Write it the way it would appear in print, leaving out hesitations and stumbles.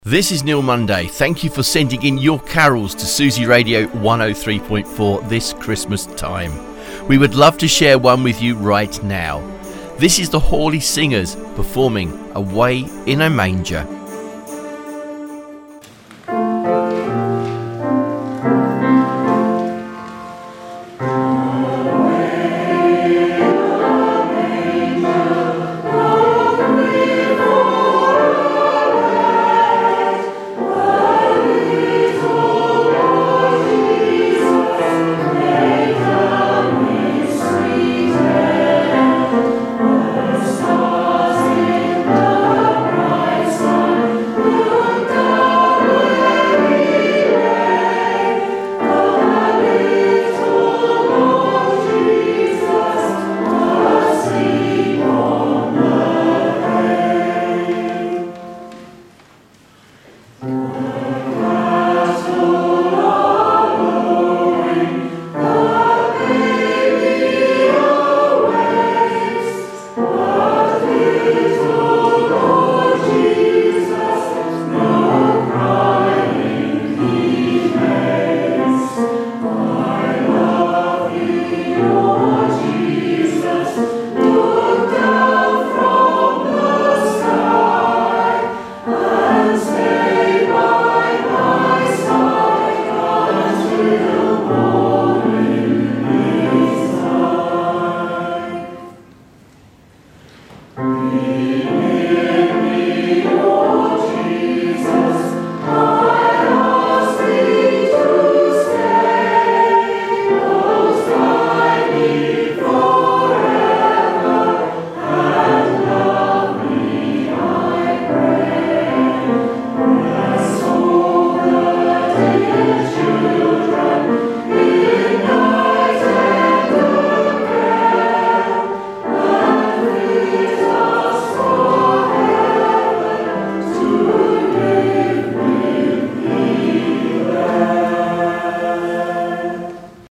This is Neil Monday. Thank you for sending in your carols to Susie Radio 103.4 this Christmas time. We would love to share one with you right now. This is the Hawley Singers performing Away in a Manger.